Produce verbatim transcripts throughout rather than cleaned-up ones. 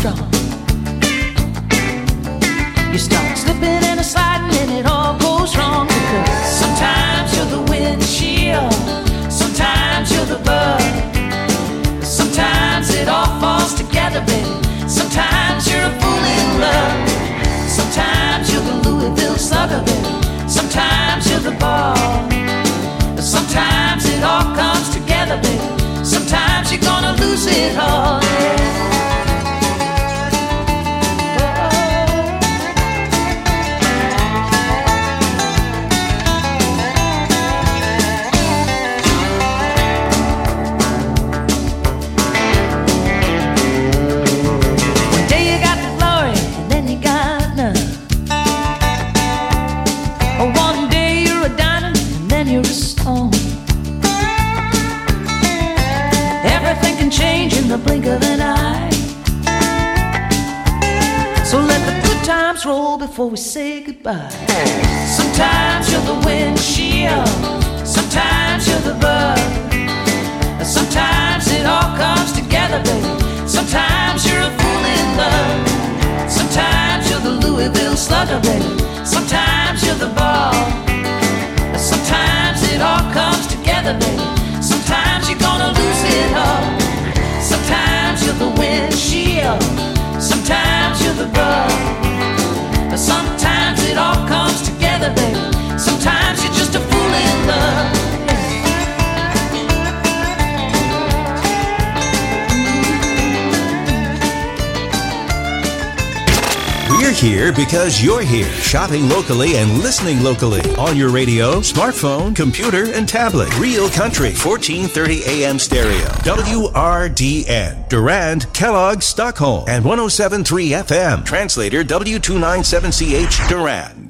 strong. You start slipping and a sliding and it all goes wrong. Because sometimes you're the windshield, sometimes you're the bug, sometimes it all falls together, baby. Sometimes you're a fool in love, sometimes you're the Louisville Slugger, baby. Sometimes you're the ball, sometimes it all comes together, baby. Sometimes you're gonna lose it all, yeah. The blink of an eye. So let the good times roll before we say goodbye. Sometimes you're the windshield, sometimes you're the bug, sometimes it all comes together, baby. Sometimes you're a fool in love, sometimes you're the Louisville Slugger, baby. Sometimes you're the ball, sometimes it all comes together, baby. Sometimes you're gonna lose it all. Sometimes you're the windshield, sometimes you're the bug, sometimes it all comes together, baby. Sometimes you're just a fool in love. We're here because you're here, shopping locally and listening locally on your radio, smartphone, computer, and tablet. Real Country, fourteen thirty A M stereo. W R D N, Durand, Kellogg, Stockholm, and one oh seven point three F M. Translator W two ninety-seven C H, Durand.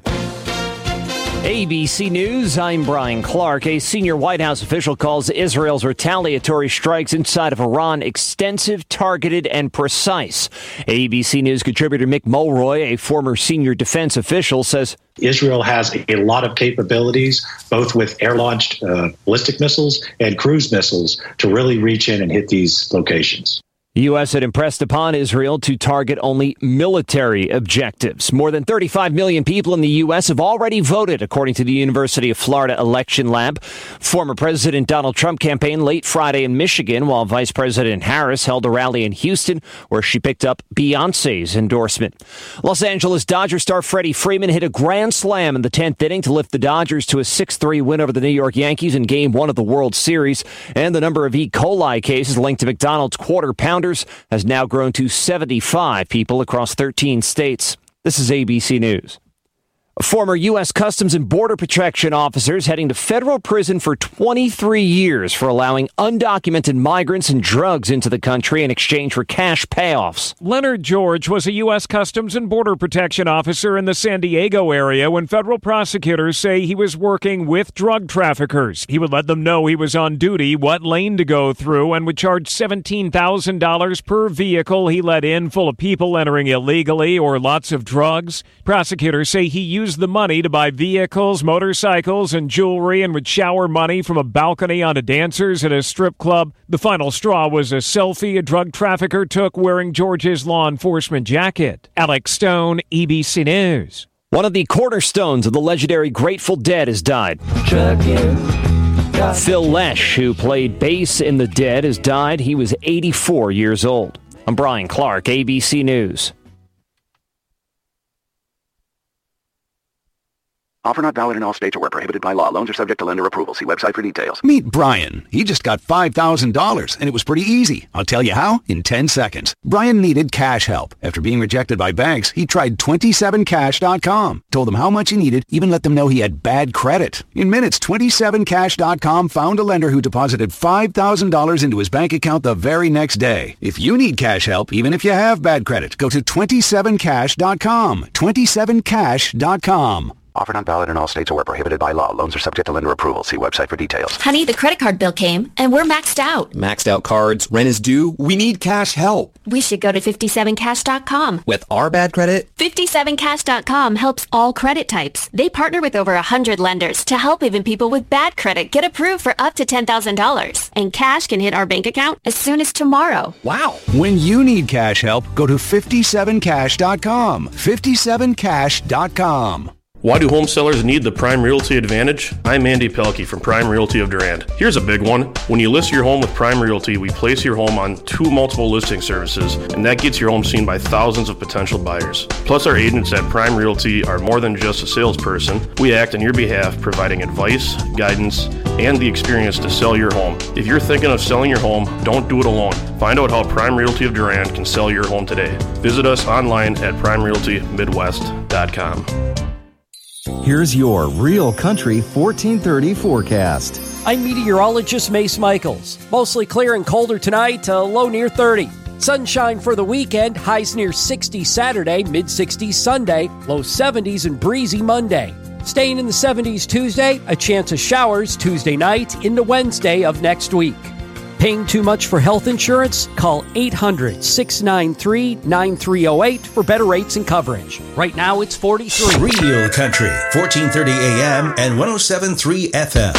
A B C News, I'm Brian Clark. A senior White House official calls Israel's retaliatory strikes inside of Iran extensive, targeted, and precise. A B C News contributor Mick Mulroy, a former senior defense official, says Israel has a lot of capabilities, both with air-launched uh, ballistic missiles and cruise missiles, to really reach in and hit these locations. The U S had impressed upon Israel to target only military objectives. More than thirty-five million people in the U S have already voted, according to the University of Florida Election Lab. Former President Donald Trump campaigned late Friday in Michigan, while Vice President Harris held a rally in Houston, where she picked up Beyonce's endorsement. Los Angeles Dodgers star Freddie Freeman hit a grand slam in the tenth inning to lift the Dodgers to a six three win over the New York Yankees in Game one of the World Series. And the number of E. coli cases linked to McDonald's Quarter Pounder has now grown to seventy-five people across thirteen states. This is A B C News. Former U S Customs and Border Protection officers heading to federal prison for twenty-three years for allowing undocumented migrants and drugs into the country in exchange for cash payoffs. Leonard George was a U S Customs and Border Protection officer in the San Diego area when federal prosecutors say he was working with drug traffickers. He would let them know he was on duty, what lane to go through, and would charge seventeen thousand dollars per vehicle he let in full of people entering illegally or lots of drugs. Prosecutors say he used the money to buy vehicles, motorcycles, and jewelry, and would shower money from a balcony onto dancers at a strip club. The final straw was a selfie a drug trafficker took wearing George's law enforcement jacket. Alex Stone, E B C News. One of the cornerstones of the legendary Grateful Dead has died. Phil Lesh, who played bass in The Dead, has died. He was eighty-four years old. I'm Brian Clark, A B C News. Offer not valid in all states or where prohibited by law. Loans are subject to lender approval. See website for details. Meet Brian. He just got five thousand dollars, and it was pretty easy. I'll tell you how in ten seconds. Brian needed cash help. After being rejected by banks, he tried twenty-seven cash dot com. Told them how much he needed, even let them know he had bad credit. In minutes, twenty-seven cash dot com found a lender who deposited five thousand dollars into his bank account the very next day. If you need cash help, even if you have bad credit, go to twenty-seven cash dot com. twenty-seven cash dot com. Offer not valid in all states or where prohibited by law. Loans are subject to lender approval. See website for details. Honey, the credit card bill came, and we're maxed out. Maxed out cards, rent is due. We need cash help. We should go to fifty-seven cash dot com. With our bad credit? fifty-seven cash dot com helps all credit types. They partner with over one hundred lenders to help even people with bad credit get approved for up to ten thousand dollars. And cash can hit our bank account as soon as tomorrow. Wow. When you need cash help, go to fifty-seven cash dot com. fifty-seven cash dot com. Why do home sellers need the Prime Realty Advantage? I'm Andy Pelkey from Prime Realty of Durand. Here's a big one. When you list your home with Prime Realty, we place your home on two multiple listing services, and that gets your home seen by thousands of potential buyers. Plus, our agents at Prime Realty are more than just a salesperson. We act on your behalf, providing advice, guidance, and the experience to sell your home. If you're thinking of selling your home, don't do it alone. Find out how Prime Realty of Durand can sell your home today. Visit us online at prime realty midwest dot com. Here's your Real Country fourteen thirty forecast. I'm meteorologist Mace Michaels. Mostly clear and colder tonight, a low near thirty. Sunshine for the weekend, highs near sixty Saturday, mid-sixties Sunday, low seventies and breezy Monday. Staying in the seventies Tuesday, a chance of showers Tuesday night into Wednesday of next week. Paying too much for health insurance? Call eight hundred, six nine three, nine three zero eight for better rates and coverage. Right now it's forty-three. Real Country, fourteen thirty A M and one oh seven point three F M.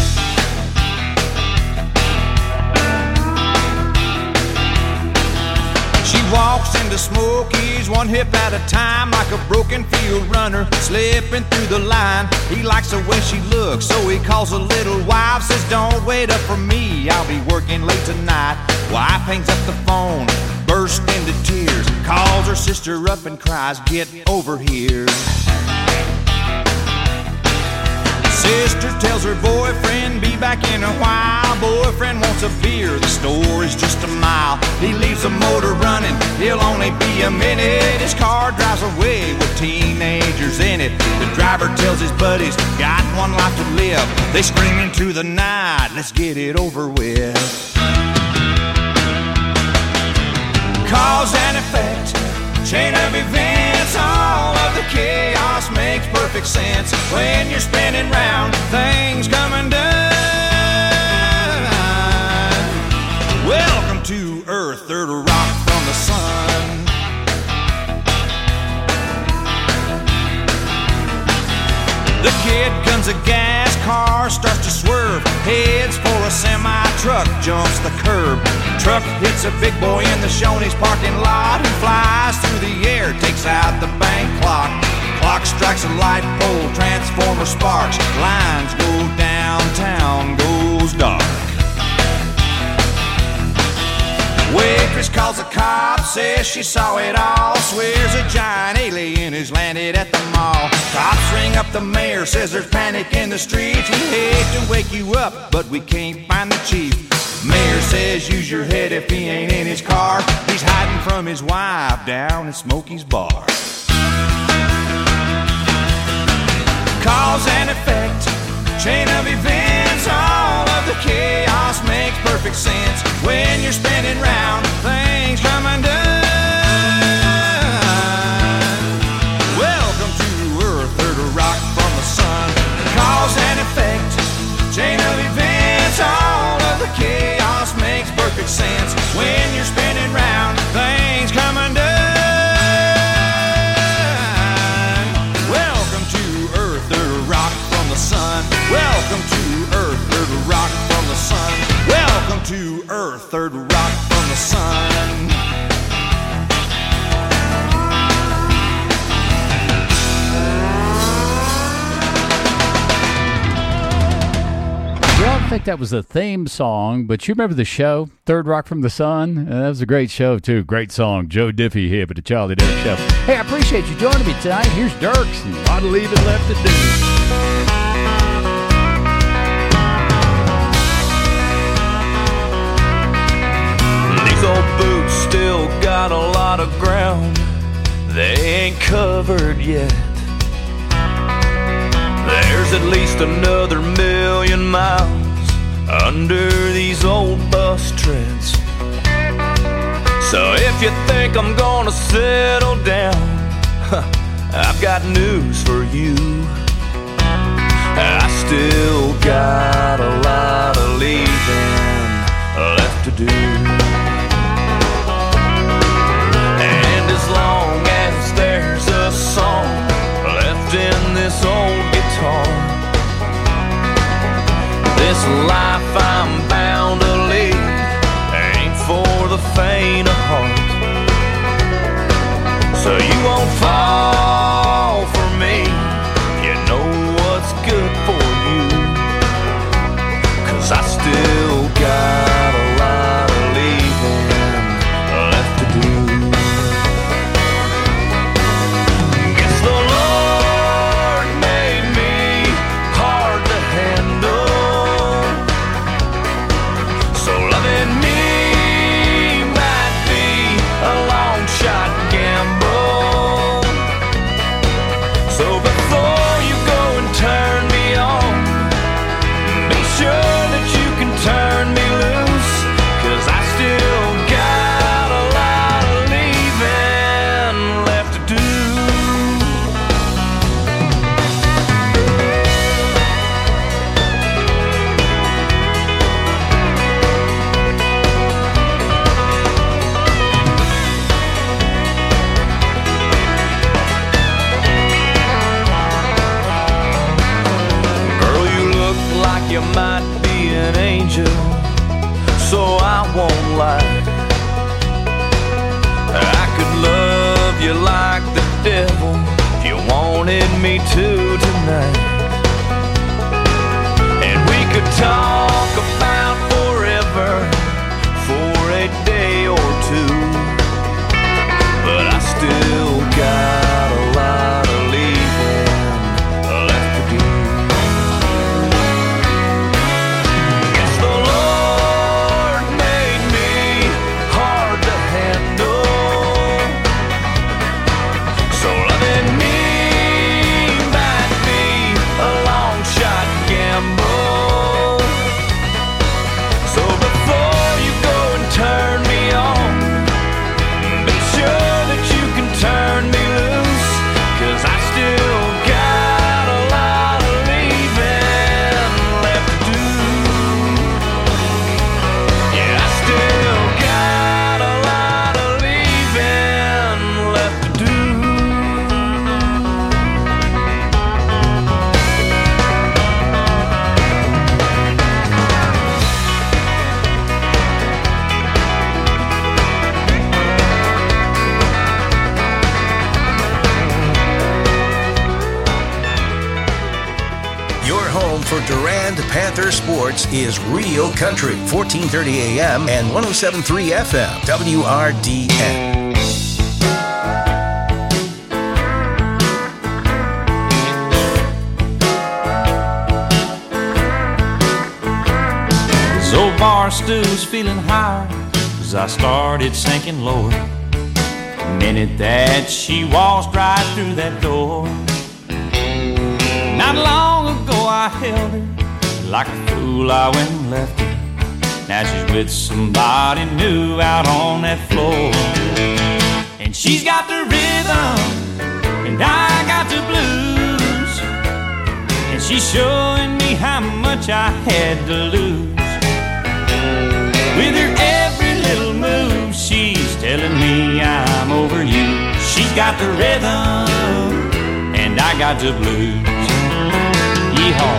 Walks into Smokies one hip at a time, like a broken field runner slipping through the line. He likes the way she looks, so he calls a little wife, says don't wait up for me, I'll be working late tonight. Wife hangs up the phone, bursts into tears, calls her sister up and cries, get over here. Sister tells her boyfriend, be back in a while. Boyfriend wants a beer, the store is just a mile. He leaves the motor running, he'll only be a minute. His car drives away with teenagers in it. The driver tells his buddies, got one life to live. They scream into the night, let's get it over with. Cause and effect, chain of events, all of the chaos makes perfect sense when you're spinning round, things come undone. Welcome to Earth, third rock from the sun. The kid guns a gas, car starts to swerve, heads for a semi-truck, jumps the curb. Truck hits a big boy in the Shoney's parking lot, who flies through the air, takes out the bank clock. Clock strikes a light pole, transformer sparks, lines go downtown, goes dark. Waitress calls the cops, says she saw it all, swears a giant alien has landed at the mall. Cops ring up the mayor, says there's panic in the streets. We hate to wake you up, but we can't find the chief. Mayor says use your head if he ain't in his car. He's hiding from his wife down in Smokey's bar. Cause and effect, chain of events, all of the chaos makes perfect sense when you're spinning round, things come undone. Welcome to Earth, third rock from the sun. Cause and effect, chain of events, all of the chaos makes perfect sense when you're spinning round, things come undone. Welcome to Earth, third rock from the sun. Welcome to Earth, third rock from the sun. Welcome to Earth, third rock from the sun. I don't think that was a theme song, but you remember the show, Third Rock from the Sun? Uh, that was a great show, too. Great song. Joe Diffie here at the Charlie Dirk Show. Hey, I appreciate you joining me tonight. Here's Dirks and a lot of leaving left to do. These old boots still got a lot of ground they ain't covered yet. There's at least another million miles under these old bus treads. So if you think I'm gonna settle down, I've got news for you. still got a lot of leaving left to do. And as long as there's a song left in this old guitar, this life I'm bound to lead ain't for the faint of heart. So you won't fall for me, you know what's good for you, 'cause I still got a lot of leaving left to do. Guess the Lord made me hard to handle, so loving me might be a long shot gamble. So before you go and turn me on, be sure that you can turn me loose, 'cause I still got a lot of leaving left to do. You might be an angel, so I won't lie. I could love you like the devil if you wanted me to tonight. And we could talk about forever for a day or two, but I still got a lot of leaving left to do. For Durand Panther Sports is Real Country, fourteen thirty A M and one oh seven point three F M, W R D N. This old bar stool's feeling higher as I started sinking lower. The minute that she waltzed right through that door. Not long ago I held her, like a fool I went and left her. Now she's with somebody new out on that floor. And she's got the rhythm, and I got the blues. And she's showing me how much I had to lose. With her every little move, she's telling me I'm over you. She's got the rhythm, and I got the blues. Yeehaw.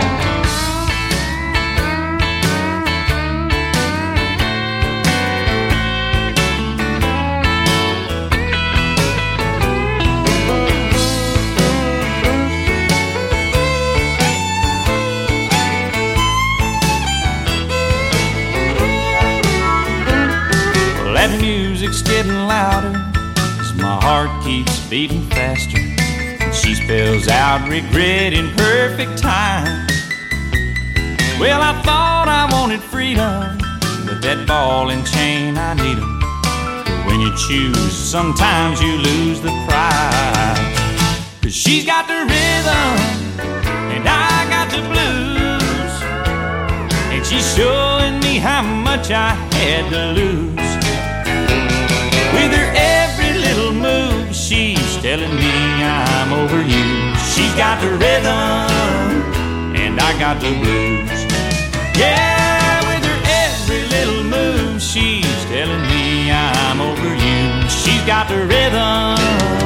Well, that music's getting louder as my heart keeps beating faster. She spells out regret in perfect time. Well, I thought I wanted freedom, but that ball and chain, I need 'em. But when you choose, sometimes you lose the prize. 'Cause she's got the rhythm, and I got the blues. And she's showing me how much I had to lose. With her every little move, she's telling me I'm over you. She's got the rhythm, and I got got the blues. Yeah, with her every little move, she's telling me I'm over you. She's got the rhythm,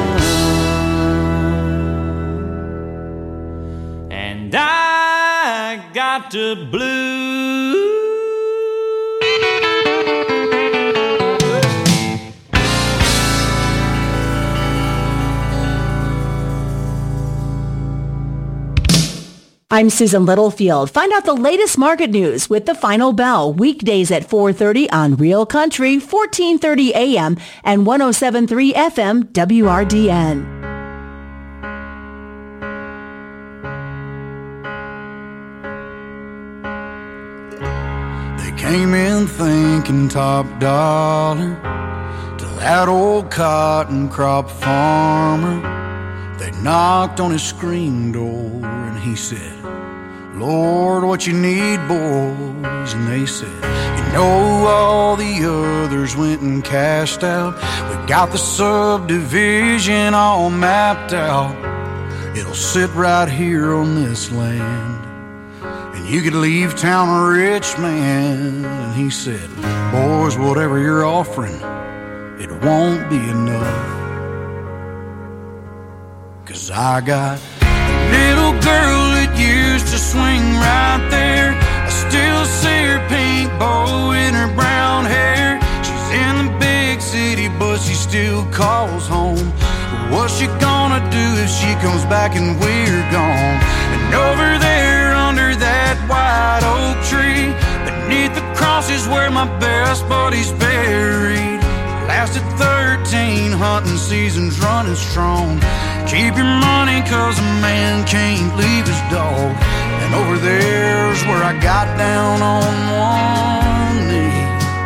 and I got the blues. I'm Susan Littlefield. Find out the latest market news with The Final Bell, weekdays at four thirty on Real Country, fourteen thirty A M and one oh seven point three F M W R D N. They came in thinking top dollar to that old cotton crop farmer. They knocked on his screen door and he said, Lord, what you need, boys? And they said, you know, all the others went and cashed out. We got the subdivision all mapped out. It'll sit right here on this land, and you could leave town a rich man. And he said, boys, whatever you're offering, it won't be enough. 'Cause I got a little girl that used to swing right there. I still see her pink bow in her brown hair. She's in the big city, but she still calls home. What's she gonna do if she comes back and we're gone? And over there under that white oak tree, beneath the cross is where my best buddy's buried. Lasted thirteen hunting seasons running strong. Keep your money 'cause a man can't leave his dog. And over there's where I got down on one knee.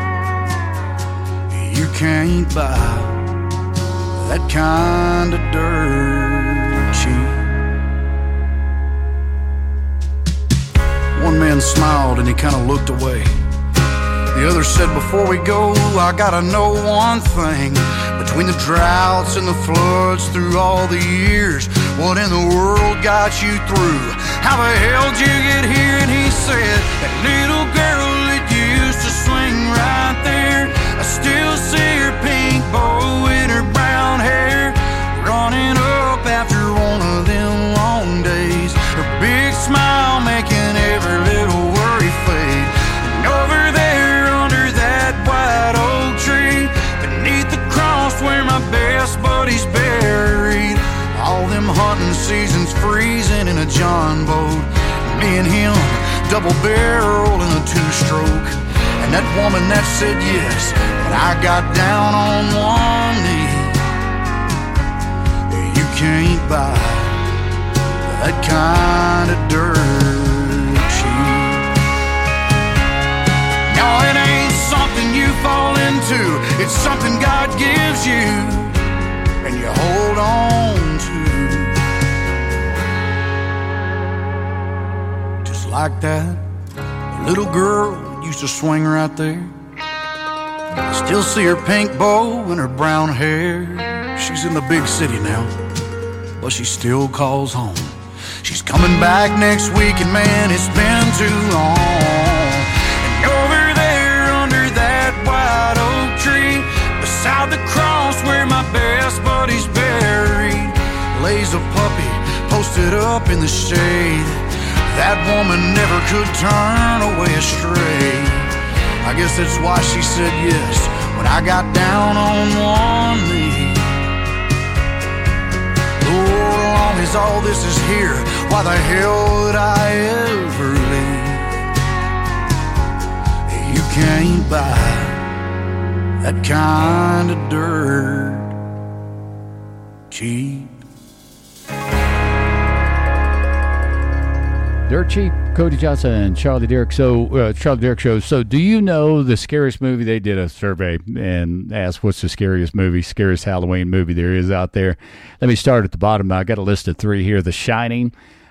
You can't buy that kind of dirt cheap. One man smiled and he kind of looked away. The other said, before we go, I gotta know one thing. Between the droughts and the floods through all the years, what in the world got you through? How the hell did you get here? And he said, that little girl that used to swing right there, I still see her pink bow in her brown hair, running up after one of them long days. Her big smile making every little worry fade. And over there under that white oak tree, beneath the cross where my best buddy's buried, all them hunting seasons freezing in a John boat, me and him double barrel in a two-stroke. And that woman that said yes, but I got down on one knee. You can't buy that kind of dirt cheap. No, it ain't something you fall into, it's something God gives you and you hold on to. Just like that, the little girl used to swing right there. I still see her pink bow and her brown hair. She's in the big city now, but she still calls home. She's coming back next week, and man, it's been too long. And over there under that white oak tree, beside the cross where my best buddy's buried, lays a puppy posted up in the shade. That woman never could turn away astray. I guess that's why she said yes when I got down on one knee. Lord, as long as all this is here, why the hell would I ever leave? You can't buy that kind of dirt cheap. Dirt Cheap, Cody Johnson and Charlie Derrick. So, uh, Charlie Derrick Show. So, do you know the scariest movie? They did a survey and asked what's the scariest movie, scariest Halloween movie there is out there. Let me start at the bottom. I got a list of three here. The Shining,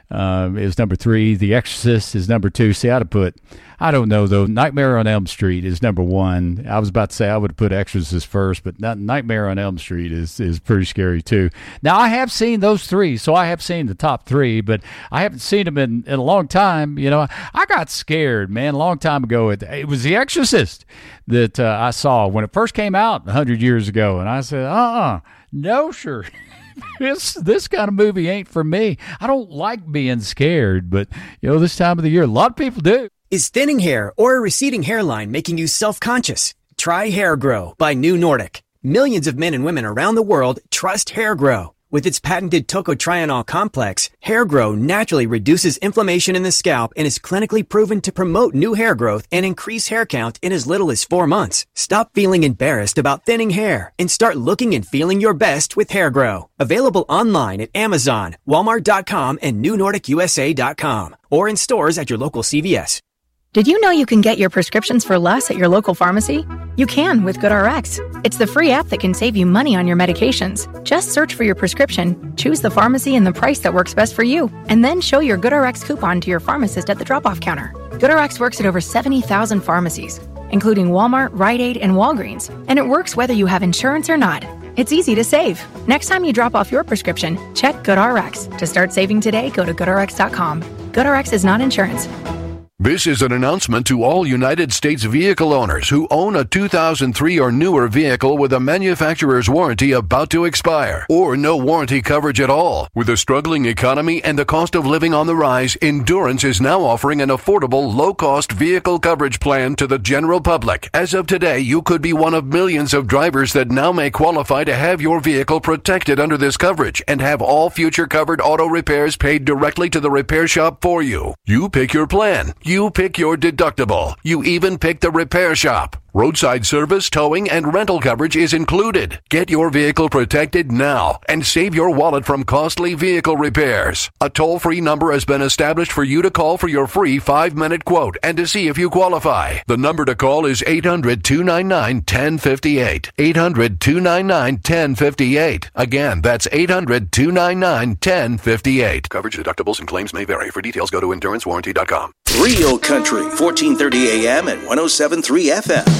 um, is number three. The Exorcist is number two. See, I'd have put, I don't know, though. Nightmare on Elm Street is number one. I was about to say I would have put Exorcist first, but not, Nightmare on Elm Street is, is pretty scary, too. Now, I have seen those three, so I have seen the top three, but I haven't seen them in, in a long time. You know, I got scared, man, a long time ago. It, it was The Exorcist that uh, I saw when it first came out one hundred years ago, and I said, uh-uh, no, sure. This this kind of movie ain't for me. I don't like being scared, but, you know, this time of the year, a lot of people do. Is thinning hair or a receding hairline making you self-conscious? Try Hair Grow by New Nordic. Millions of men and women around the world trust Hair Grow. With its patented tocotrienol complex, Hair Grow naturally reduces inflammation in the scalp and is clinically proven to promote new hair growth and increase hair count in as little as four months. Stop feeling embarrassed about thinning hair and start looking and feeling your best with Hair Grow. Available online at Amazon, Walmart dot com, and New Nordic U S A dot com, or in stores at your local C V S. Did you know you can get your prescriptions for less at your local pharmacy? You can with GoodRx. It's the free app that can save you money on your medications. Just search for your prescription, choose the pharmacy and the price that works best for you, and then show your GoodRx coupon to your pharmacist at the drop-off counter. GoodRx works at over seventy thousand pharmacies, including Walmart, Rite Aid, and Walgreens, and it works whether you have insurance or not. It's easy to save. Next time you drop off your prescription, check GoodRx. To start saving today, go to good r x dot com. GoodRx is not insurance. This is an announcement to all United States vehicle owners who own a two thousand three or newer vehicle with a manufacturer's warranty about to expire, or no warranty coverage at all. With a struggling economy and the cost of living on the rise, Endurance is now offering an affordable, low-cost vehicle coverage plan to the general public. As of today, you could be one of millions of drivers that now may qualify to have your vehicle protected under this coverage and have all future covered auto repairs paid directly to the repair shop for you. You pick your plan. You pick your deductible. You even pick the repair shop. Roadside service, towing, and rental coverage is included. Get your vehicle protected now and save your wallet from costly vehicle repairs. A toll-free number has been established for you to call for your free five-minute quote and to see if you qualify. The number to call is eight hundred, two nine nine, one zero five eight. eight hundred, two nine nine, one zero five eight. Again, that's eight hundred, two nine nine, one zero five eight. Coverage, deductibles, and claims may vary. For details, go to endurance warranty dot com. Real Country, fourteen thirty A M and one oh seven point three F M.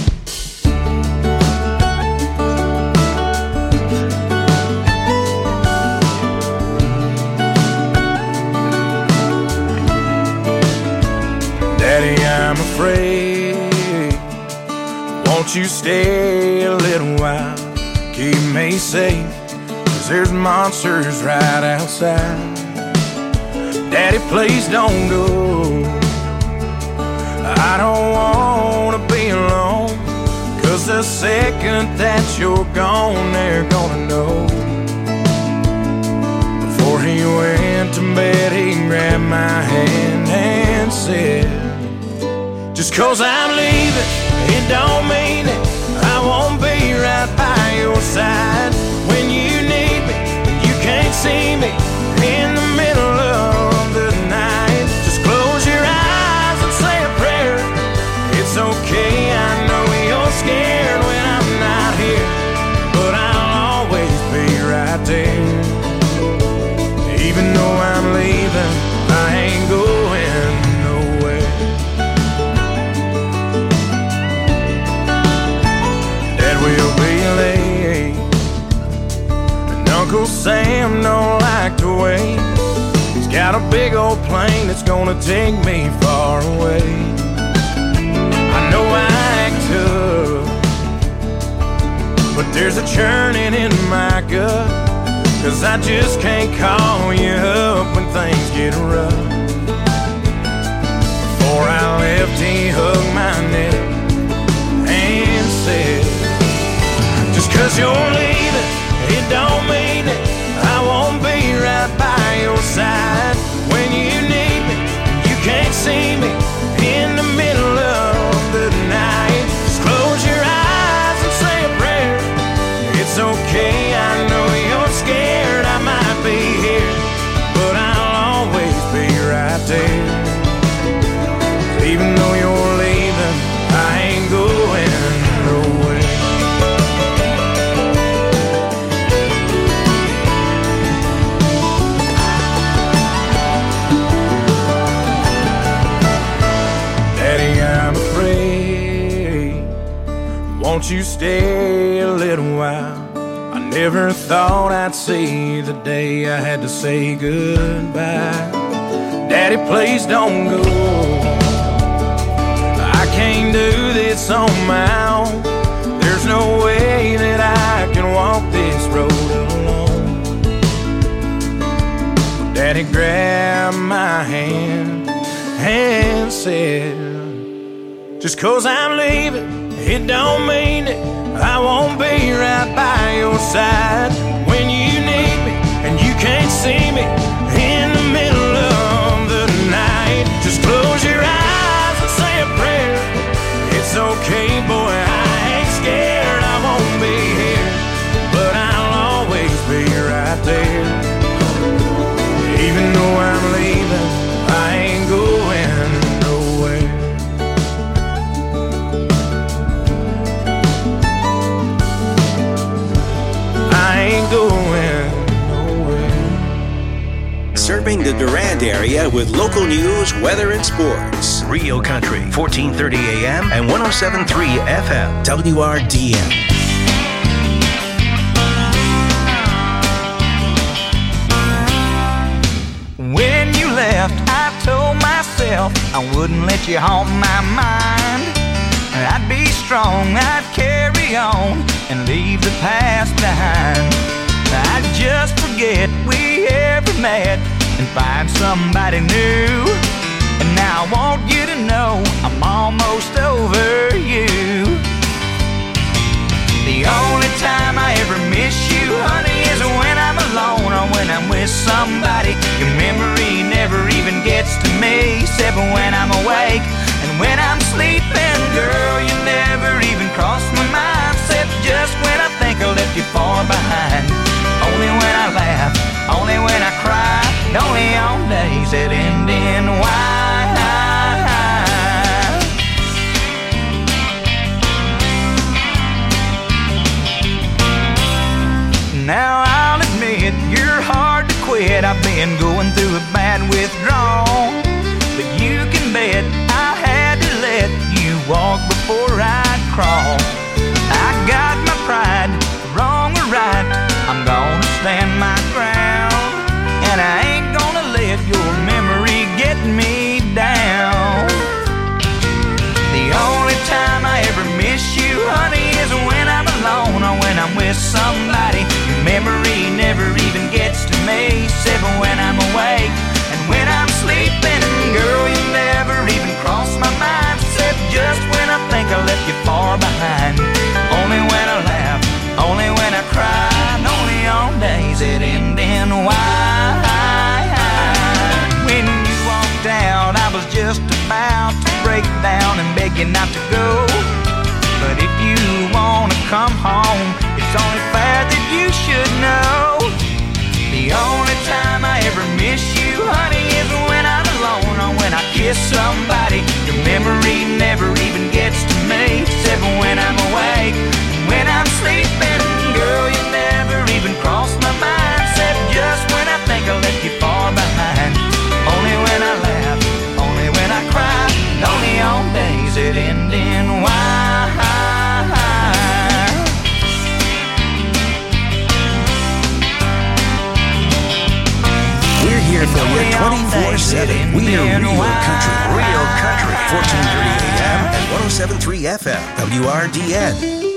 Daddy, I'm afraid. Won't you stay a little while? Keep me safe, 'cause there's monsters right outside. Daddy, please don't go. I don't wanna be alone, 'cause the second that you're gone, they're gonna know. Before he went to bed, he grabbed my hand and said, just 'cause I'm leaving, it don't mean it. I won't be right by your side. When you need me, you can't see me in the middle of the night. Just close your eyes and say a prayer. It's okay, I know you're scared when I'm not here, but I'll always be right there. Even though I'm leaving, I ain't going nowhere. Dad will be late, and Uncle Sam don't like to wait. He's got a big old plane that's gonna take me far away. I know I act tough, but there's a churning in my gut, 'cause I just can't call you up when things get rough. Before I left, he hugged my neck and said, just 'cause you're leaving, it don't mean it. I won't be right by your side. When you need me, you can't see me in the middle of the night. Just close your eyes and say a prayer. It's okay, I know you're scared. I might be here, but I'll always be right there. Even though you're leaving, I ain't going nowhere. won't you stay a little while? I never thought I'd see the day I had to say goodbye. Daddy, please don't go. I can't do this on my own. There's no way that I can walk this road alone. Daddy grabbed my hand and said, just 'cause I'm leaving, it don't mean that I won't be right by your side when you need me and you can't see me in the middle of the night. Just close your eyes and say a prayer. It's okay, boy, I ain't scared. I won't be here, but I'll always be right there. Even though I'm leaving, I ain't going nowhere. I ain't going nowhere. Serving the Durand area with local news, weather, and sports. Rio Country, fourteen thirty A M and one oh seven point three F M. W R D M. When you left, I told myself I wouldn't let you haunt my mind. I'd be strong, I'd carry on and leave the past behind. I'd just forget we ever met and find somebody new. And now I want you to know I'm almost over you. The only time I ever miss you, honey, is when I'm alone or when I'm with somebody. Your memory never even gets to me, except when I'm awake and when I'm sleeping. Girl, you never even cross my mind, except just when I think I left you far behind. Only when I laugh, only when I cry, only on days that end in Y. Now I'll admit you're hard to quit. I've been going through a bad withdrawal, but you can bet I had to let you walk before I'd crawl. I got my pride, wrong or right, I'm gonna stand my ground, and I ain't gonna let your memory get me down. The only time I ever miss you, honey, is when I'm alone or when I'm with somebody. Your memory never even gets to me, except when I'm awake and when I'm sleeping. Girl, you never even cross my mind, except just when I think I left you far behind. Only when I laugh, only when I cry, and only on days that end in Y. When you walked out, I was just about to break down and beg you not to go. But if you wanna come home, it's only fair that you should know. The only time I ever miss you, honey, is when I'm alone or when I kiss somebody. Your memory never even gets to me, except when I'm awake and when I'm sleeping. Girl, you never even cross my mind, except just when I think I left you far behind. Only when I laugh, only when I cry, only on days that end in Y. We're here for you twenty-four seven. We're Rio Country. Rio Country. fourteen thirty A M and one oh seven point three F M. W R D N.